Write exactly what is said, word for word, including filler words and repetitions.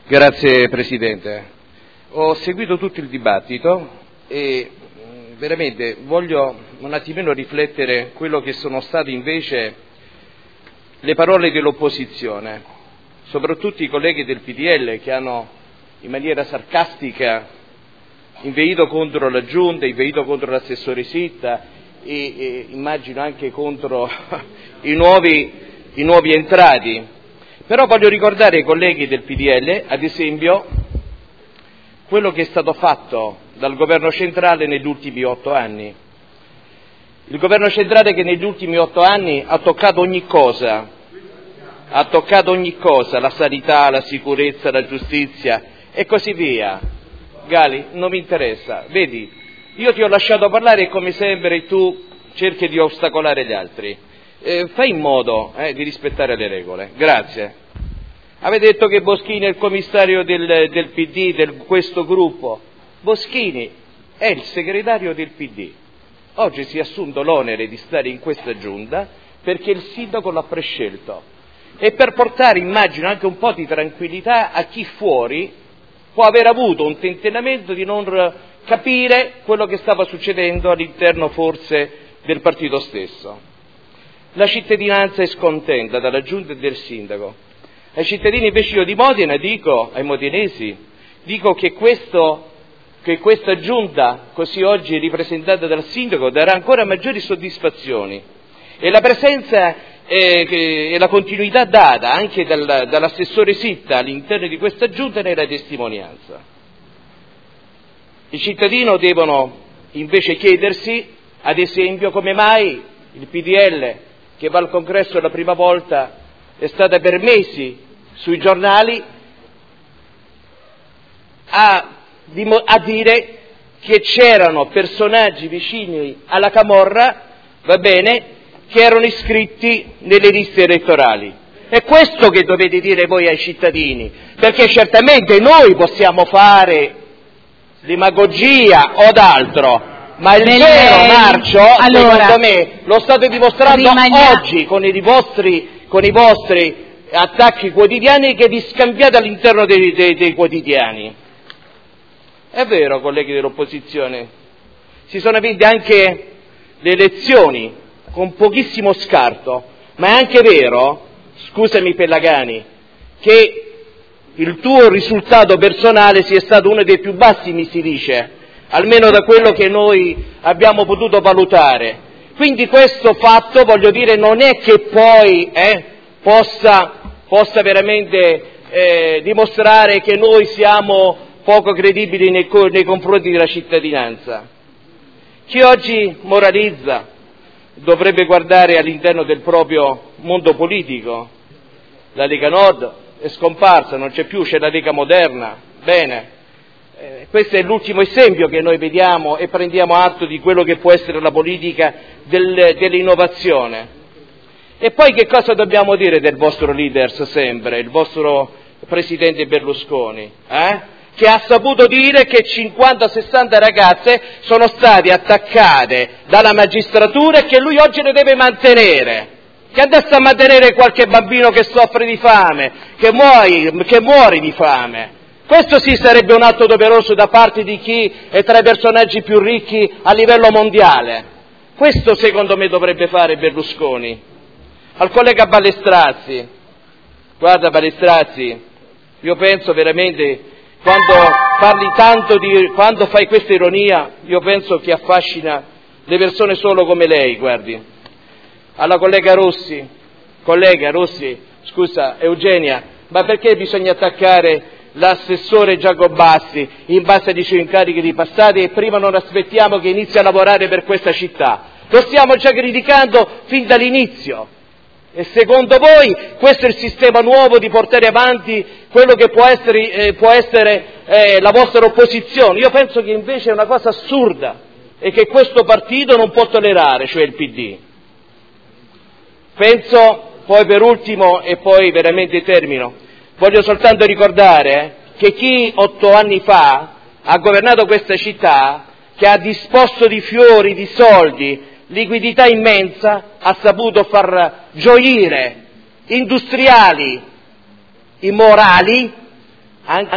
Grazie Presidente. Ho seguito tutto il dibattito e veramente voglio un attimino riflettere quello che sono state invece le parole dell'opposizione, soprattutto i colleghi del P D L che hanno in maniera sarcastica inveito contro la Giunta, inveito contro l'assessore Sitta e, e immagino anche contro i nuovi, i nuovi entrati. Però voglio ricordare ai colleghi del P D L, ad esempio, quello che è stato fatto dal governo centrale negli ultimi otto anni. Il governo centrale che negli ultimi otto anni ha toccato ogni cosa, ha toccato ogni cosa, la sanità, la sicurezza, la giustizia e così via. Gali, non mi interessa, vedi, io ti ho lasciato parlare e come sempre tu cerchi di ostacolare gli altri. Eh, fai in modo eh, di rispettare le regole. Grazie. Avete detto che Boschini è il commissario del, del P D, di questo gruppo. Boschini è il segretario del P D. Oggi si è assunto l'onere di stare in questa giunta perché il sindaco l'ha prescelto. E per portare, immagino, anche un po' di tranquillità a chi fuori può aver avuto un tentennamento di non capire quello che stava succedendo all'interno forse del partito stesso. La cittadinanza è scontenta dalla giunta e del sindaco. Ai cittadini invece io di Modena dico, ai modenesi, dico che, questo, che questa giunta, così oggi ripresentata dal sindaco, darà ancora maggiori soddisfazioni. E la presenza eh, e la continuità data anche dal, dall'assessore Sitta all'interno di questa giunta ne è la testimonianza. I cittadini devono invece chiedersi, ad esempio, come mai il P D L, che va al congresso la prima volta, è stata per mesi sui giornali a, a dire che c'erano personaggi vicini alla Camorra, va bene, che erano iscritti nelle liste elettorali. È questo che dovete dire voi ai cittadini, perché certamente noi possiamo fare demagogia o d'altro, ma il Nelle... vero marcio, allora, secondo me, lo state dimostrando rimania... oggi con i vostri, con i vostri attacchi quotidiani che vi scambiate all'interno dei, dei, dei quotidiani. È vero, colleghi dell'opposizione, si sono vinte anche le elezioni con pochissimo scarto, ma è anche vero, scusami Pellagani, che il tuo risultato personale sia stato uno dei più bassi, mi si dice, almeno da quello che noi abbiamo potuto valutare. Quindi questo fatto, voglio dire, non è che poi eh, possa, possa veramente eh, dimostrare che noi siamo poco credibili nei, nei confronti della cittadinanza. Chi oggi moralizza dovrebbe guardare all'interno del proprio mondo politico. La Lega Nord è scomparsa, non c'è più, c'è la Lega Moderna, bene. Eh, questo è l'ultimo esempio che noi vediamo e prendiamo atto di quello che può essere la politica del, dell'innovazione. E poi che cosa dobbiamo dire del vostro leader sempre, il vostro presidente Berlusconi, eh? Che ha saputo dire che cinquanta sessanta ragazze sono state attaccate dalla magistratura e che lui oggi le deve mantenere, che adesso a mantenere qualche bambino che soffre di fame, che muore, che muore di fame. Questo sì sarebbe un atto doveroso da parte di chi è tra i personaggi più ricchi a livello mondiale. Questo secondo me dovrebbe fare Berlusconi. Al collega Ballestrazzi, guarda Ballestrazzi, io penso veramente, quando parli tanto di, quando fai questa ironia, io penso che affascina le persone solo come lei, guardi. Alla collega Rossi, collega Rossi, scusa Eugenia, ma perché bisogna attaccare l'assessore Giacobassi in base ai suoi incarichi di passati e prima non aspettiamo che inizi a lavorare per questa città? Lo stiamo già criticando fin dall'inizio. E secondo voi questo è il sistema nuovo di portare avanti quello che può essere, eh, può essere eh, la vostra opposizione? Io penso che invece è una cosa assurda e che questo partito non può tollerare, cioè il P D. Penso, poi per ultimo, e poi veramente termino, voglio soltanto ricordare eh, che chi otto anni fa ha governato questa città, che ha disposto di fiori, di soldi, liquidità immensa, ha saputo far gioire industriali immorali anche